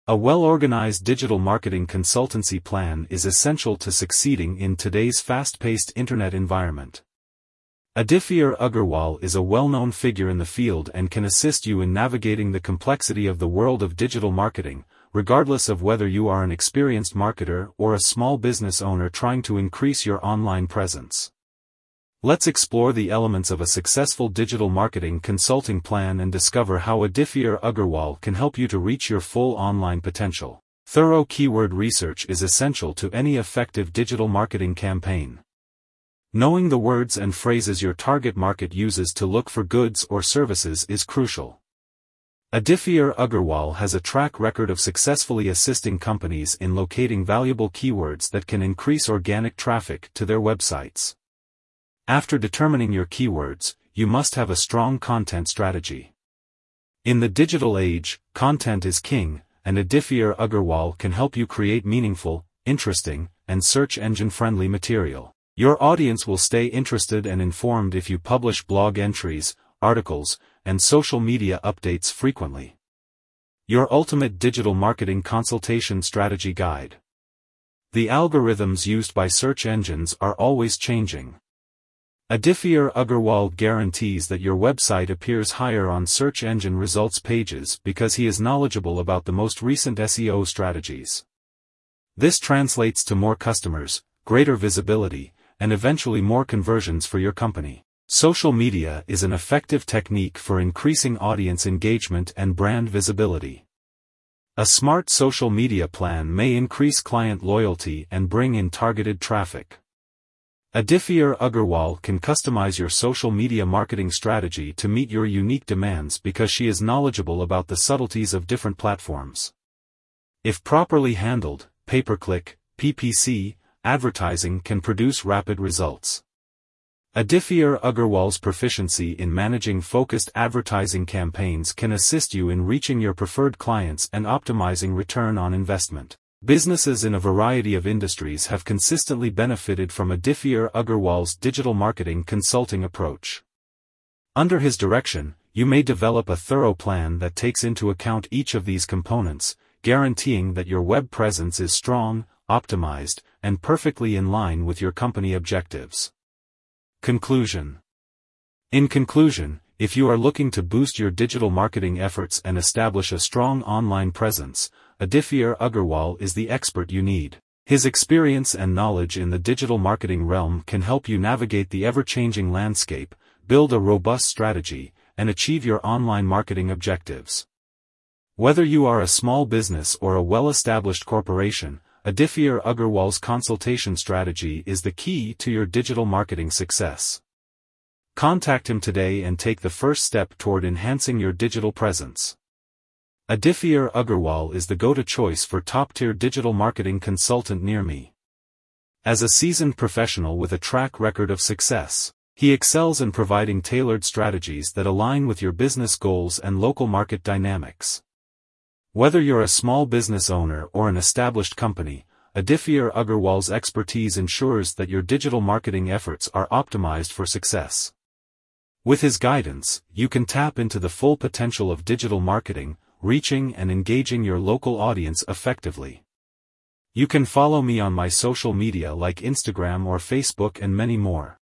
A well-organized digital marketing consultancy plan is essential to succeeding in today's fast-paced internet environment. Aditya Agarwal is a well-known figure in the field and can assist you in navigating the complexity of the world of digital marketing, regardless of whether you are an experienced marketer or a small business owner trying to increase your online presence. Let's explore the elements of a successful digital marketing consulting plan and discover how Aditya Agarwal can help you to reach your full online potential. Thorough keyword research is essential to any effective digital marketing campaign. Knowing the words and phrases your target market uses to look for goods or services is crucial. Aditya Agarwal has a track record of successfully assisting companies in locating valuable keywords that can increase organic traffic to their websites. After determining your keywords, you must have a strong content strategy. In the digital age, content is king, and Aditya Agarwal can help you create meaningful, interesting, and search engine-friendly material. Your audience will stay interested and informed if you publish blog entries, articles, and social media updates frequently. Your ultimate digital marketing consultation strategy guide. The algorithms used by search engines are always changing. Aditya Agarwal guarantees that your website appears higher on search engine results pages because he is knowledgeable about the most recent SEO strategies. This translates to more customers, greater visibility, and eventually more conversions for your company. Social media is an effective technique for increasing audience engagement and brand visibility. A smart social media plan may increase client loyalty and bring in targeted traffic. Aditya Agarwal can customize your social media marketing strategy to meet your unique demands because she is knowledgeable about the subtleties of different platforms. If properly handled, pay-per-click, PPC, advertising can produce rapid results. Aditya Agarwal's proficiency in managing focused advertising campaigns can assist you in reaching your preferred clients and optimizing return on investment. Businesses in a variety of industries have consistently benefited from Aditya Agarwal's digital marketing consulting approach. Under his direction, you may develop a thorough plan that takes into account each of these components, guaranteeing that your web presence is strong, optimized, and perfectly in line with your company objectives. Conclusion. In conclusion, if you are looking to boost your digital marketing efforts and establish a strong online presence, Aditya Agarwal is the expert you need. His experience and knowledge in the digital marketing realm can help you navigate the ever-changing landscape, build a robust strategy, and achieve your online marketing objectives. Whether you are a small business or a well-established corporation, Aditya Agarwal's consultation strategy is the key to your digital marketing success. Contact him today and take the first step toward enhancing your digital presence. Aditya Agarwal is the go-to choice for top-tier digital marketing consultant near me. As a seasoned professional with a track record of success, he excels in providing tailored strategies that align with your business goals and local market dynamics. Whether you're a small business owner or an established company, Aditya Agarwal's expertise ensures that your digital marketing efforts are optimized for success. With his guidance, you can tap into the full potential of digital marketing, reaching and engaging your local audience effectively. You can follow me on my social media like Instagram or Facebook and many more.